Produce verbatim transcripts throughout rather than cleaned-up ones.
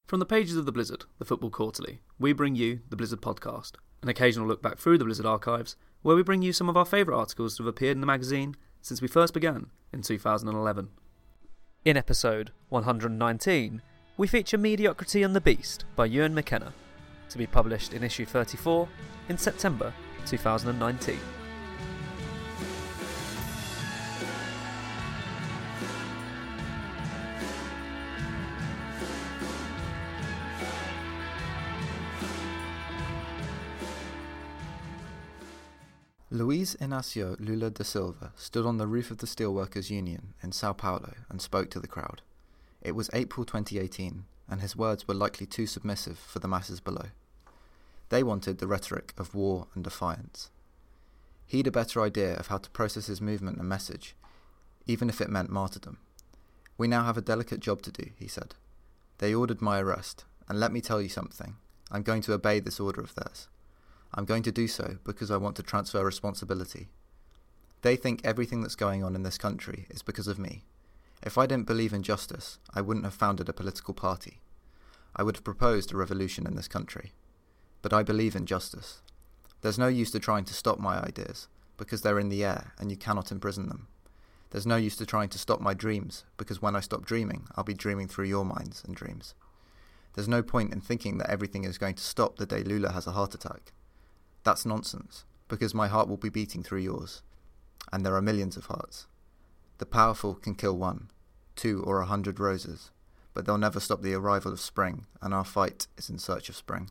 From the pages of The Blizzard, the Football Quarterly, we bring you the Blizzard Podcast, an occasional look back through the Blizzard archives, where we bring you some of our favourite articles that have appeared in the magazine since we first began in two thousand eleven. In episode one hundred nineteen, we feature Mediocrity and the Beast by Ewan McKenna, to be published in issue thirty-four in September two thousand nineteen. Luiz Inácio Lula da Silva stood on the roof of the Steelworkers Union in Sao Paulo and spoke to the crowd. It was April twenty eighteen, and his words were likely too submissive for the masses below. They wanted the rhetoric of war and defiance. He'd a better idea of how to process his movement and message, even if it meant martyrdom. "We now have a delicate job to do," he said. "They ordered my arrest, and let me tell you something. I'm going to obey this order of theirs. I'm going to do so because I want to transfer responsibility. They think everything that's going on in this country is because of me. If I didn't believe in justice, I wouldn't have founded a political party. I would have proposed a revolution in this country. But I believe in justice. There's no use to trying to stop my ideas, because they're in the air and you cannot imprison them. There's no use to trying to stop my dreams, because when I stop dreaming, I'll be dreaming through your minds and dreams. There's no point in thinking that everything is going to stop the day Lula has a heart attack. That's nonsense, because my heart will be beating through yours, and there are millions of hearts. The powerful can kill one, two or a hundred roses, but they'll never stop the arrival of spring, and our fight is in search of spring."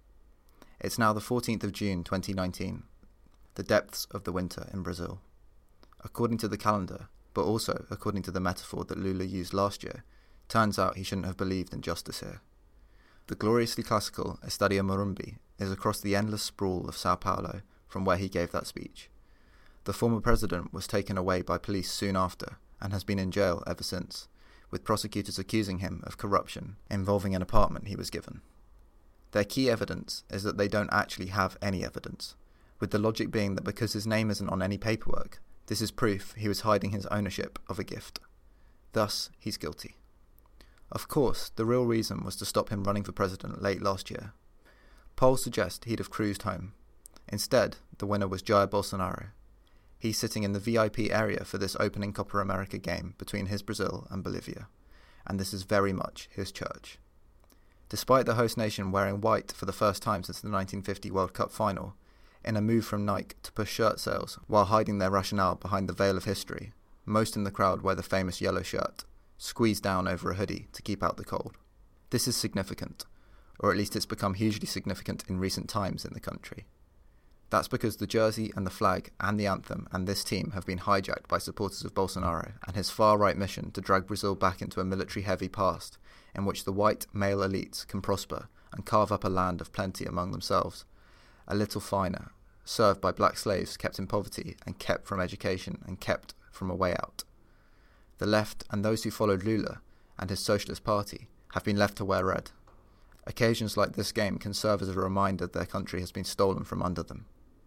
It's now the fourteenth of June twenty nineteen, the depths of the winter in Brazil. According to the calendar, but also according to the metaphor that Lula used last year, turns out he shouldn't have believed in justice here. The gloriously classical Estadio Morumbi is across the endless sprawl of Sao Paulo from where he gave that speech. The former president was taken away by police soon after and has been in jail ever since, with prosecutors accusing him of corruption involving an apartment he was given. Their key evidence is that they don't actually have any evidence, with the logic being that because his name isn't on any paperwork, this is proof he was hiding his ownership of a gift. Thus, he's guilty. Of course, the real reason was to stop him running for president late last year. Polls suggest he'd have cruised home. Instead, the winner was Jair Bolsonaro. He's sitting in the V I P area for this opening Copa America game between his Brazil and Bolivia, and this is very much his church. Despite the host nation wearing white for the first time since the nineteen fifty World Cup final, in a move from Nike to push shirt sales while hiding their rationale behind the veil of history, most in the crowd wear the famous yellow shirt, squeezed down over a hoodie to keep out the cold. This is significant, or at least it's become hugely significant in recent times in the country. That's because the jersey and the flag and the anthem and this team have been hijacked by supporters of Bolsonaro and his far-right mission to drag Brazil back into a military-heavy past in which the white male elites can prosper and carve up a land of plenty among themselves, a little finer, served by black slaves kept in poverty and kept from education and kept from a way out. The left and those who followed Lula and his Socialist Party have been left to wear red. Occasions like this game can serve as a reminder their country has been stolen from under them.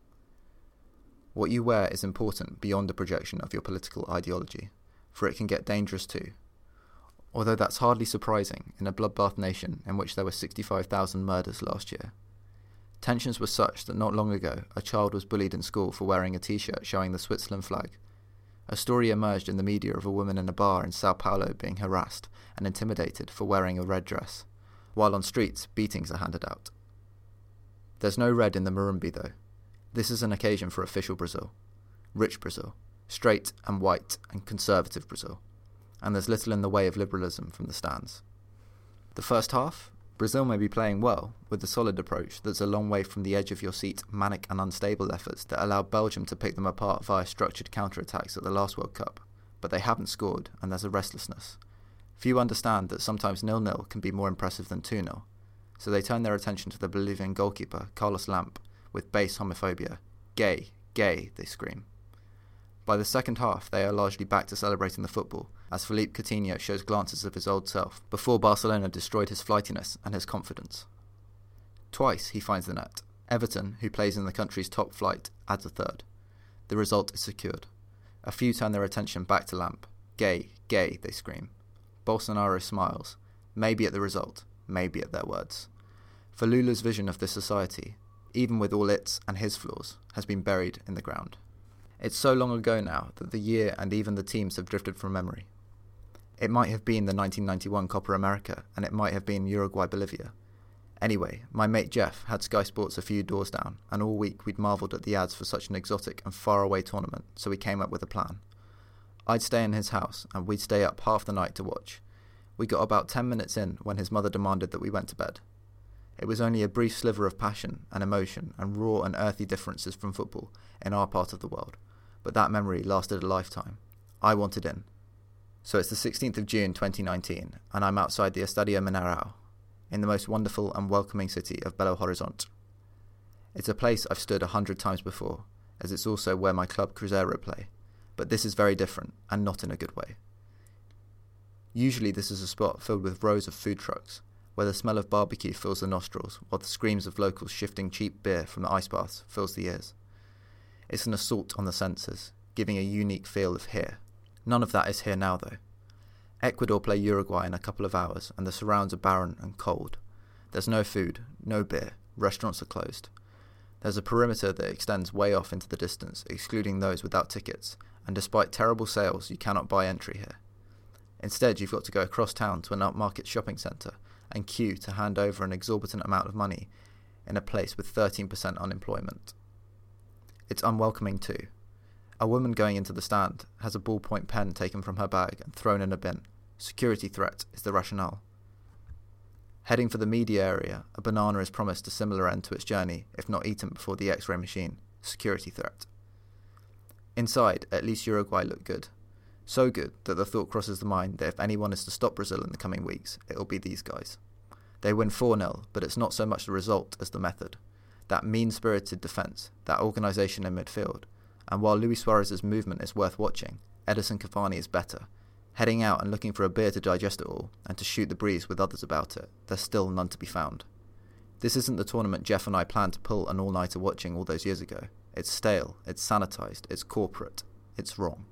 What you wear is important beyond the projection of your political ideology, for it can get dangerous too. Although that's hardly surprising in a bloodbath nation in which there were sixty-five thousand murders last year. Tensions were such that not long ago a child was bullied in school for wearing a t-shirt showing the Switzerland flag. A story emerged in the media of a woman in a bar in Sao Paulo being harassed and intimidated for wearing a red dress, while on streets beatings are handed out. There's no red in the Morumbi though. This is an occasion for official Brazil, rich Brazil, straight and white and conservative Brazil, and there's little in the way of liberalism from the stands. The first half, Brazil may be playing well, with a solid approach that's a long way from the edge-of-your-seat, manic and unstable efforts that allowed Belgium to pick them apart via structured counter-attacks at the last World Cup, but they haven't scored and there's a restlessness. Few understand that sometimes nil-nil can be more impressive than two nil, so they turn their attention to the Bolivian goalkeeper, Carlos Lamp, with base homophobia. Gay, gay, they scream. By the second half, they are largely back to celebrating the football, as Philippe Coutinho shows glances of his old self, before Barcelona destroyed his flightiness and his confidence. Twice he finds the net. Everton, who plays in the country's top flight, adds a third. The result is secured. A few turn their attention back to Lamp. Gay, gay, they scream. Bolsonaro smiles, maybe at the result, maybe at their words. For Lula's vision of this society, even with all its and his flaws, has been buried in the ground. It's so long ago now that the year and even the teams have drifted from memory. It might have been the nineteen ninety-one Copa America, and it might have been Uruguay-Bolivia. Anyway, my mate Jeff had Sky Sports a few doors down, and all week we'd marvelled at the ads for such an exotic and faraway tournament, so we came up with a plan. I'd stay in his house, and we'd stay up half the night to watch. We got about ten minutes in when his mother demanded that we went to bed. It was only a brief sliver of passion and emotion and raw and earthy differences from football in our part of the world, but that memory lasted a lifetime. I wanted in. So it's the sixteenth of June twenty nineteen, and I'm outside the Estadio Mineirão, in the most wonderful and welcoming city of Belo Horizonte. It's a place I've stood a hundred times before, as it's also where my club Cruzeiro play, but this is very different, and not in a good way. Usually this is a spot filled with rows of food trucks, where the smell of barbecue fills the nostrils, while the screams of locals shifting cheap beer from the ice baths fills the ears. It's an assault on the senses, giving a unique feel of here. None of that is here now, though. Ecuador play Uruguay in a couple of hours, and the surrounds are barren and cold. There's no food, no beer, restaurants are closed. There's a perimeter that extends way off into the distance, excluding those without tickets, and despite terrible sales, you cannot buy entry here. Instead, you've got to go across town to an upmarket shopping centre and queue to hand over an exorbitant amount of money in a place with thirteen percent unemployment. It's unwelcoming too. A woman going into the stand has a ballpoint pen taken from her bag and thrown in a bin. Security threat is the rationale. Heading for the media area, a banana is promised a similar end to its journey, if not eaten before the X-ray machine. Security threat. Inside, at least Uruguay looked good. So good that the thought crosses the mind that if anyone is to stop Brazil in the coming weeks, it'll be these guys. They win four nil, but it's not so much the result as the method. That mean-spirited defence, that organisation in midfield, and while Luis Suarez's movement is worth watching, Edison Cavani is better. Heading out and looking for a beer to digest it all, and to shoot the breeze with others about it, there's still none to be found. This isn't the tournament Jeff and I planned to pull an all-nighter watching all those years ago. It's stale, it's sanitised, it's corporate, it's wrong.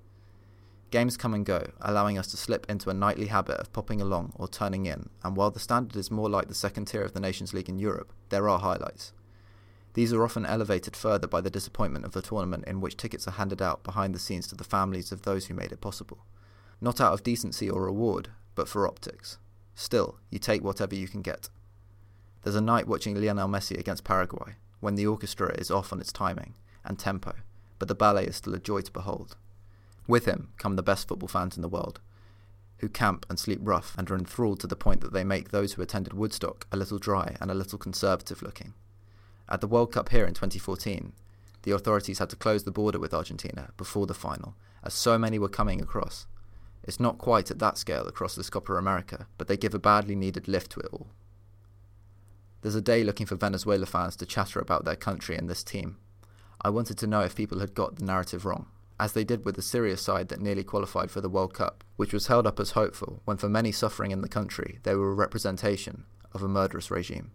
Games come and go, allowing us to slip into a nightly habit of popping along or turning in, and while the standard is more like the second tier of the Nations League in Europe, there are highlights. These are often elevated further by the disappointment of the tournament in which tickets are handed out behind the scenes to the families of those who made it possible. Not out of decency or reward, but for optics. Still, you take whatever you can get. There's a night watching Lionel Messi against Paraguay, when the orchestra is off on its timing and tempo, but the ballet is still a joy to behold. With him come the best football fans in the world, who camp and sleep rough and are enthralled to the point that they make those who attended Woodstock a little dry and a little conservative looking. At the World Cup here in twenty fourteen, the authorities had to close the border with Argentina before the final, as so many were coming across. It's not quite at that scale across this Copa America, but they give a badly needed lift to it all. There's a day looking for Venezuela fans to chatter about their country and this team. I wanted to know if people had got the narrative wrong, as they did with the Syria side that nearly qualified for the World Cup, which was held up as hopeful when for many suffering in the country they were a representation of a murderous regime.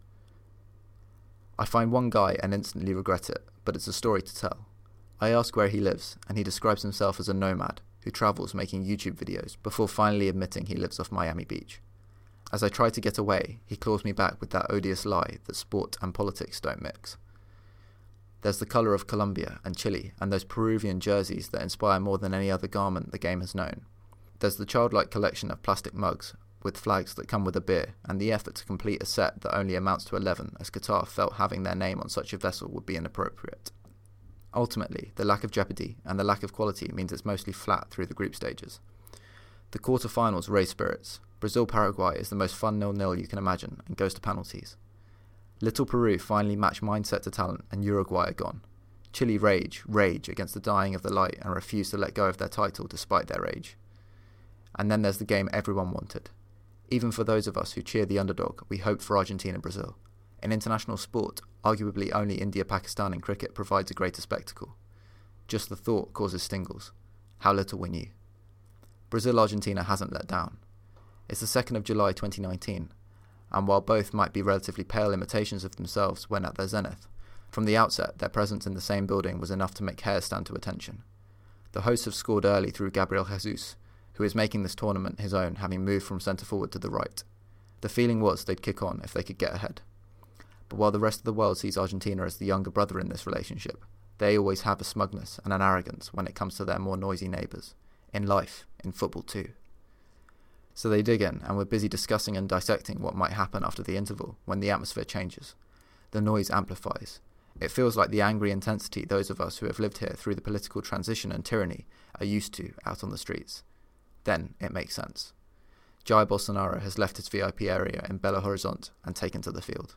I find one guy and instantly regret it, but it's a story to tell. I ask where he lives, and he describes himself as a nomad who travels making YouTube videos before finally admitting he lives off Miami Beach. As I try to get away, he claws me back with that odious lie that sport and politics don't mix. There's the colour of Colombia and Chile and those Peruvian jerseys that inspire more than any other garment the game has known. There's the childlike collection of plastic mugs with flags that come with a beer, and the effort to complete a set that only amounts to eleven, as Qatar felt having their name on such a vessel would be inappropriate. Ultimately, the lack of jeopardy and the lack of quality means it's mostly flat through the group stages. The quarter-finals raise spirits. Brazil-Paraguay is the most fun nil nil you can imagine and goes to penalties. Little Peru finally match mindset to talent, and Uruguay are gone. Chile rage, rage against the dying of the light and refuse to let go of their title despite their age. And then there's the game everyone wanted. Even for those of us who cheer the underdog, we hope for Argentina-Brazil. In international sport, arguably only India-Pakistan in cricket provides a greater spectacle. Just the thought causes stingles. How little we knew. Brazil-Argentina hasn't let down. It's the second of July twenty nineteen, and while both might be relatively pale imitations of themselves when at their zenith, from the outset their presence in the same building was enough to make hairs stand to attention. The hosts have scored early through Gabriel Jesus, who is making this tournament his own, having moved from centre forward to the right. The feeling was they'd kick on if they could get ahead. But while the rest of the world sees Argentina as the younger brother in this relationship, they always have a smugness and an arrogance when it comes to their more noisy neighbours. In life, in football too. So they dig in, and we're busy discussing and dissecting what might happen after the interval when the atmosphere changes. The noise amplifies. It feels like the angry intensity those of us who have lived here through the political transition and tyranny are used to out on the streets. Then it makes sense. Jair Bolsonaro has left his V I P area in Belo Horizonte and taken to the field.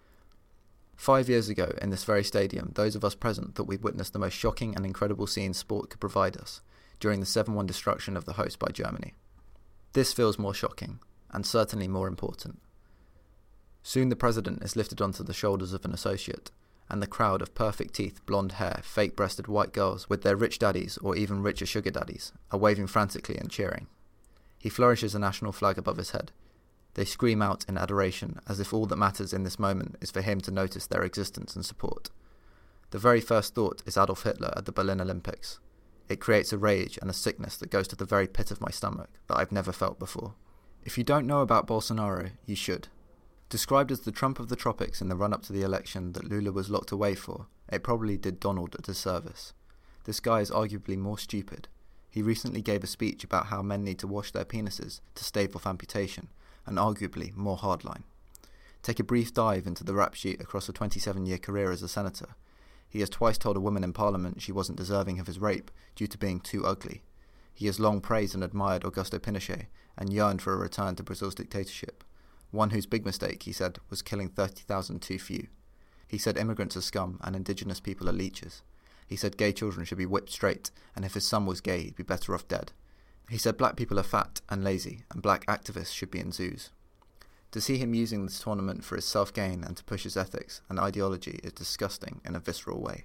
Five years ago, in this very stadium, those of us present thought we'd witnessed the most shocking and incredible scene sport could provide us during the seven one destruction of the host by Germany. This feels more shocking, and certainly more important. Soon the president is lifted onto the shoulders of an associate, and the crowd of perfect teeth, blonde hair, fake-breasted white girls with their rich daddies or even richer sugar daddies are waving frantically and cheering. He flourishes a national flag above his head. They scream out in adoration as if all that matters in this moment is for him to notice their existence and support. The very first thought is Adolf Hitler at the Berlin Olympics. It creates a rage and a sickness that goes to the very pit of my stomach that I've never felt before. If you don't know about Bolsonaro, you should. Described as the Trump of the tropics in the run-up to the election that Lula was locked away for, it probably did Donald a disservice. This guy is arguably more stupid. He recently gave a speech about how men need to wash their penises to stave off amputation, and arguably more hardline. Take a brief dive into the rap sheet across a twenty-seven-year career as a senator. He has twice told a woman in Parliament she wasn't deserving of his rape due to being too ugly. He has long praised and admired Augusto Pinochet and yearned for a return to Brazil's dictatorship, one whose big mistake, he said, was killing thirty thousand too few. He said immigrants are scum and indigenous people are leeches. He said gay children should be whipped straight, and if his son was gay, he'd be better off dead. He said black people are fat and lazy, and black activists should be in zoos. To see him using this tournament for his self-gain and to push his ethics and ideology is disgusting in a visceral way.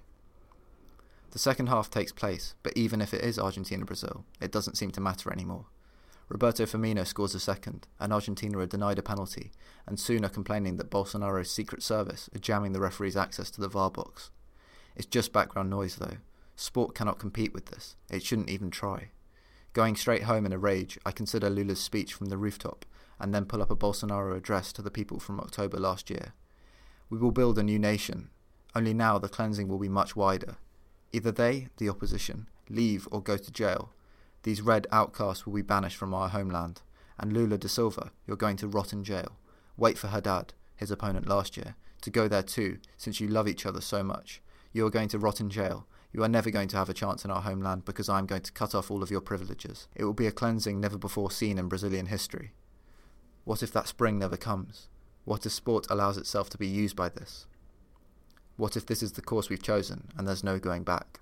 The second half takes place, but even if it is Argentina-Brazil, it doesn't seem to matter anymore. Roberto Firmino scores a second, and Argentina are denied a penalty, and soon are complaining that Bolsonaro's Secret Service are jamming the referee's access to the V A R box. It's just background noise though. Sport cannot compete with this. It shouldn't even try. Going straight home in a rage, I consider Lula's speech from the rooftop, and then pull up a Bolsonaro address to the people from October last year. We will build a new nation, only now the cleansing will be much wider. Either they, the opposition, leave or go to jail. These red outcasts will be banished from our homeland, and Lula da Silva, you're going to rot in jail. Wait for Haddad, his opponent last year, to go there too, since you love each other so much. You are going to rot in jail. You are never going to have a chance in our homeland because I am going to cut off all of your privileges. It will be a cleansing never before seen in Brazilian history. What if that spring never comes? What if sport allows itself to be used by this? What if this is the course we've chosen and there's no going back?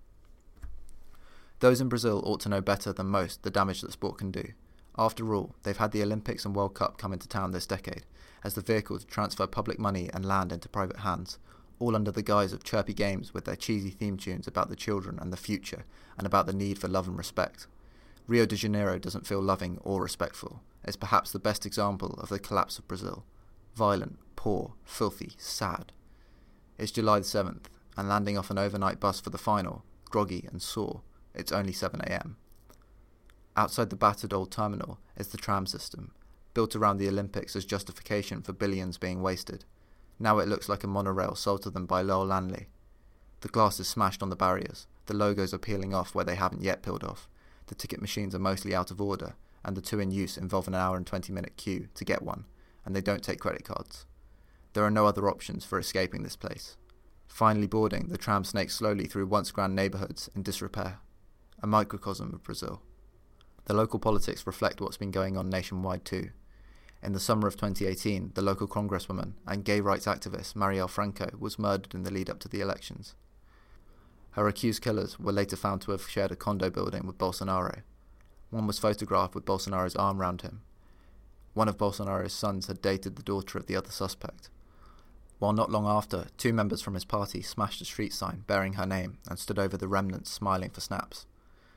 Those in Brazil ought to know better than most the damage that sport can do. After all, they've had the Olympics and World Cup come into town this decade as the vehicle to transfer public money and land into private hands, all under the guise of chirpy games with their cheesy theme tunes about the children and the future and about the need for love and respect. Rio de Janeiro doesn't feel loving or respectful. It's perhaps the best example of the collapse of Brazil. Violent, poor, filthy, sad. It's July the seventh, and landing off an overnight bus for the final, groggy and sore, it's only seven a.m. Outside the battered old terminal is the tram system, built around the Olympics as justification for billions being wasted. Now it looks like a monorail sold to them by Lowell Lanley. The glass is smashed on the barriers, the logos are peeling off where they haven't yet peeled off, the ticket machines are mostly out of order, and the two in use involve an hour and twenty minute queue to get one, and they don't take credit cards. There are no other options for escaping this place. Finally boarding, the tram snakes slowly through once grand neighbourhoods in disrepair. A microcosm of Brazil. The local politics reflect what's been going on nationwide too. In the summer of twenty eighteen, the local congresswoman and gay rights activist Marielle Franco was murdered in the lead-up to the elections. Her accused killers were later found to have shared a condo building with Bolsonaro. One was photographed with Bolsonaro's arm round him. One of Bolsonaro's sons had dated the daughter of the other suspect. While not long after, two members from his party smashed a street sign bearing her name and stood over the remnants smiling for snaps.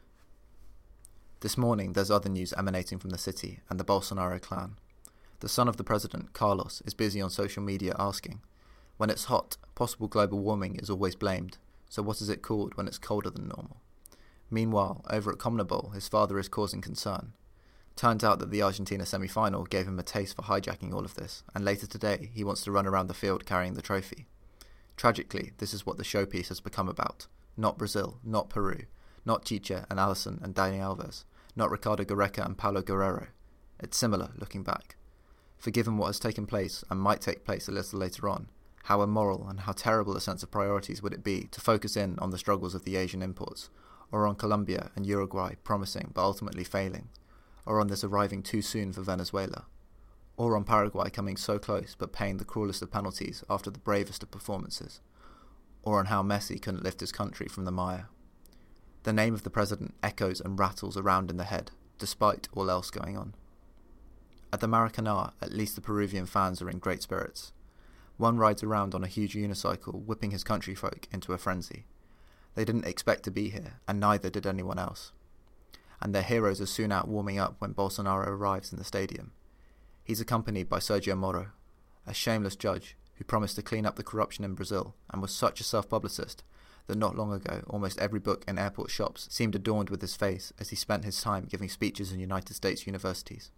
This morning there's other news emanating from the city and the Bolsonaro clan. The son of the president, Carlos, is busy on social media asking, when it's hot, possible global warming is always blamed, so what is it called when it's colder than normal? Meanwhile, over at CONMEBOL, his father is causing concern. Turns out that the Argentina semi-final gave him a taste for hijacking all of this, and later today he wants to run around the field carrying the trophy. Tragically, this is what the showpiece has become about. Not Brazil, not Peru, not Chicha and Alisson and Dani Alves, not Ricardo Gareca and Paulo Guerrero. It's similar, looking back. For given what has taken place and might take place a little later on, how immoral and how terrible a sense of priorities would it be to focus in on the struggles of the Asian imports, or on Colombia and Uruguay promising but ultimately failing, or on this arriving too soon for Venezuela, or on Paraguay coming so close but paying the cruelest of penalties after the bravest of performances, or on how Messi couldn't lift his country from the mire. The name of the president echoes and rattles around in the head, despite all else going on. At the Maracanã, at least the Peruvian fans are in great spirits. One rides around on a huge unicycle, whipping his countryfolk into a frenzy. They didn't expect to be here, and neither did anyone else. And their heroes are soon out warming up when Bolsonaro arrives in the stadium. He's accompanied by Sergio Moro, a shameless judge who promised to clean up the corruption in Brazil and was such a self-publicist that not long ago almost every book in airport shops seemed adorned with his face as he spent his time giving speeches in United States universities.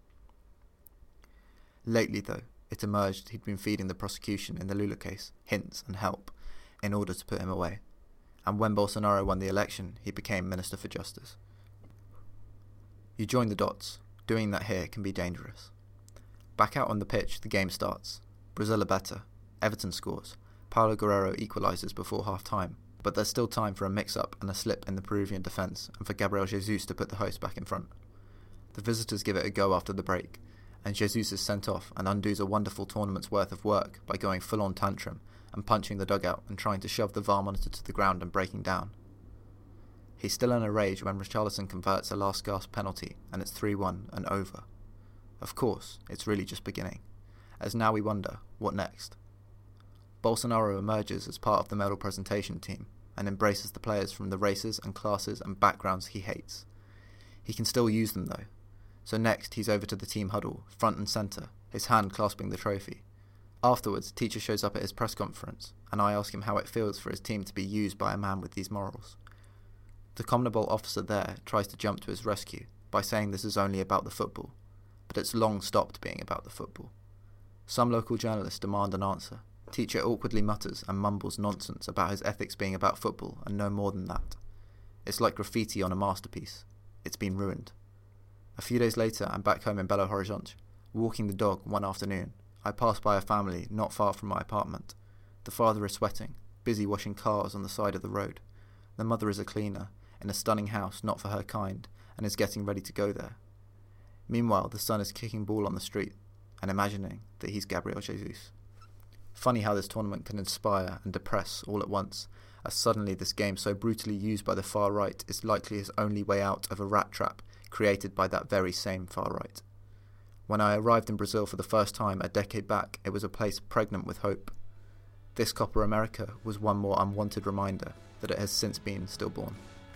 Lately, though, it emerged he'd been feeding the prosecution in the Lula case hints and help in order to put him away, and when Bolsonaro won the election, he became Minister for Justice. You join the dots. Doing that here can be dangerous. Back out on the pitch, the game starts. Brazil are better. Everton scores. Paulo Guerrero equalises before half-time, but there's still time for a mix-up and a slip in the Peruvian defence, and for Gabriel Jesus to put the host back in front. The visitors give it a go after the break, and Jesus is sent off and undoes a wonderful tournament's worth of work by going full-on tantrum and punching the dugout and trying to shove the V A R monitor to the ground and breaking down. He's still in a rage when Richarlison converts a last-gasp penalty and it's three one and over. Of course, it's really just beginning, as now we wonder, what next? Bolsonaro emerges as part of the medal presentation team and embraces the players from the races and classes and backgrounds he hates. He can still use them though, so next he's over to the team huddle, front and centre, his hand clasping the trophy. Afterwards, Teacher shows up at his press conference, and I ask him how it feels for his team to be used by a man with these morals. The CONMEBOL officer there tries to jump to his rescue by saying this is only about the football, but it's long stopped being about the football. Some local journalists demand an answer. Teacher awkwardly mutters and mumbles nonsense about his ethics being about football and no more than that. It's like graffiti on a masterpiece. It's been ruined. A few days later, I'm back home in Belo Horizonte. Walking the dog one afternoon, I pass by a family not far from my apartment. The father is sweating, busy washing cars on the side of the road. The mother is a cleaner, in a stunning house not for her kind, and is getting ready to go there. Meanwhile, the son is kicking ball on the street, and imagining that he's Gabriel Jesus. Funny how this tournament can inspire and depress all at once, as suddenly this game so brutally used by the far right is likely his only way out of a rat trap created by that very same far right. When I arrived in Brazil for the first time a decade back, it was a place pregnant with hope. This Copa America was one more unwanted reminder that it has since been stillborn.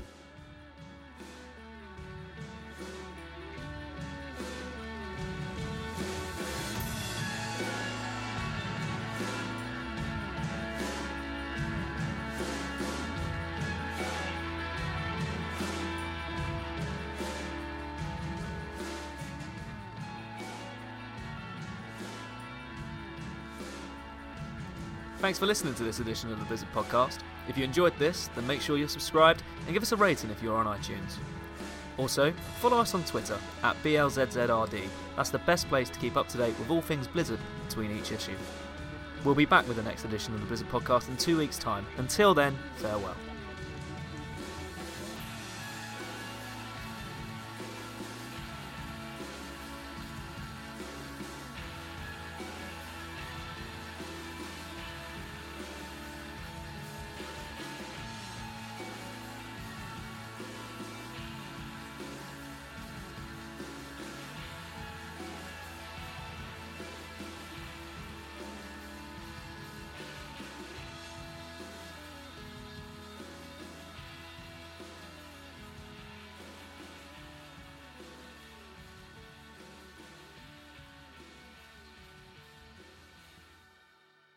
Thanks for listening to this edition of the Blizzard Podcast. If you enjoyed this, then make sure you're subscribed and give us a rating if you're on iTunes. Also, follow us on Twitter at B L Z Z R D. That's the best place to keep up to date with all things Blizzard between each issue. We'll be back with the next edition of the Blizzard Podcast in two weeks' time. Until then, farewell.